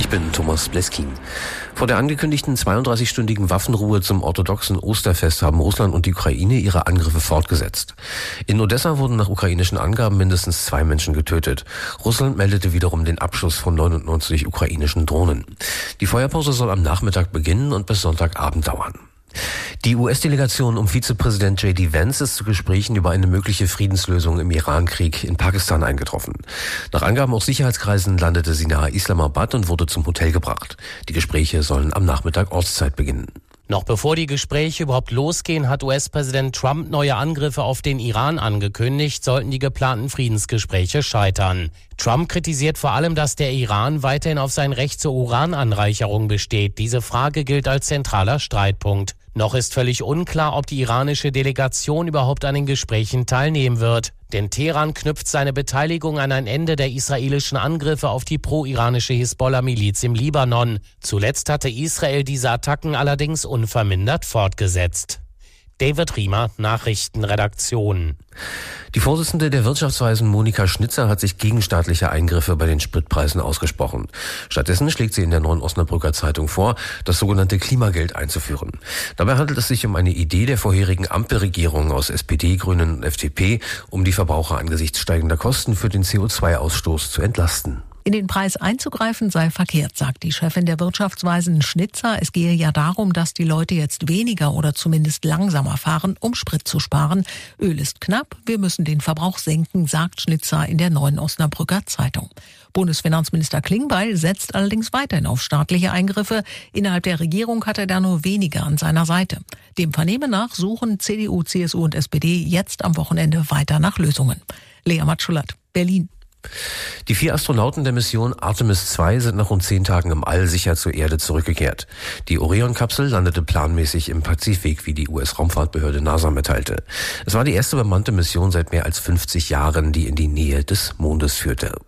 Ich bin Thomas Bleskin. Vor der angekündigten 32-stündigen Waffenruhe zum orthodoxen Osterfest haben Russland und die Ukraine ihre Angriffe fortgesetzt. In Odessa wurden nach ukrainischen Angaben mindestens 2 Menschen getötet. Russland meldete wiederum den Abschuss von 99 ukrainischen Drohnen. Die Feuerpause soll am Nachmittag beginnen und bis Sonntagabend dauern. Die US-Delegation um Vizepräsident J.D. Vance ist zu Gesprächen über eine mögliche Friedenslösung im Iran-Krieg in Pakistan eingetroffen. Nach Angaben aus Sicherheitskreisen landete sie nahe Islamabad und wurde zum Hotel gebracht. Die Gespräche sollen am Nachmittag Ortszeit beginnen. Noch bevor die Gespräche überhaupt losgehen, hat US-Präsident Trump neue Angriffe auf den Iran angekündigt, sollten die geplanten Friedensgespräche scheitern. Trump kritisiert vor allem, dass der Iran weiterhin auf sein Recht zur Urananreicherung besteht. Diese Frage gilt als zentraler Streitpunkt. Noch ist völlig unklar, ob die iranische Delegation überhaupt an den Gesprächen teilnehmen wird. Denn Teheran knüpft seine Beteiligung an ein Ende der israelischen Angriffe auf die pro-iranische Hisbollah-Miliz im Libanon. Zuletzt hatte Israel diese Attacken allerdings unvermindert fortgesetzt. David Riemer, Nachrichtenredaktion. Die Vorsitzende der Wirtschaftsweisen Monika Schnitzer hat sich gegen staatliche Eingriffe bei den Spritpreisen ausgesprochen. Stattdessen schlägt sie in der Neuen Osnabrücker Zeitung vor, das sogenannte Klimageld einzuführen. Dabei handelt es sich um eine Idee der vorherigen Ampelregierung aus SPD, Grünen und FDP, um die Verbraucher angesichts steigender Kosten für den CO2-Ausstoß zu entlasten. In den Preis einzugreifen sei verkehrt, sagt die Chefin der Wirtschaftsweisen Schnitzer. Es gehe ja darum, dass die Leute jetzt weniger oder zumindest langsamer fahren, um Sprit zu sparen. Öl ist knapp, wir müssen den Verbrauch senken, sagt Schnitzer in der Neuen Osnabrücker Zeitung. Bundesfinanzminister Klingbeil setzt allerdings weiterhin auf staatliche Eingriffe. Innerhalb der Regierung hat er da nur wenige an seiner Seite. Dem Vernehmen nach suchen CDU, CSU und SPD jetzt am Wochenende weiter nach Lösungen. Lea Matschulat, Berlin. Die 4 Astronauten der Mission Artemis II sind nach rund 10 Tagen im All sicher zur Erde zurückgekehrt. Die Orion-Kapsel landete planmäßig im Pazifik, wie die US-Raumfahrtbehörde NASA mitteilte. Es war die erste bemannte Mission seit mehr als 50 Jahren, die in die Nähe des Mondes führte.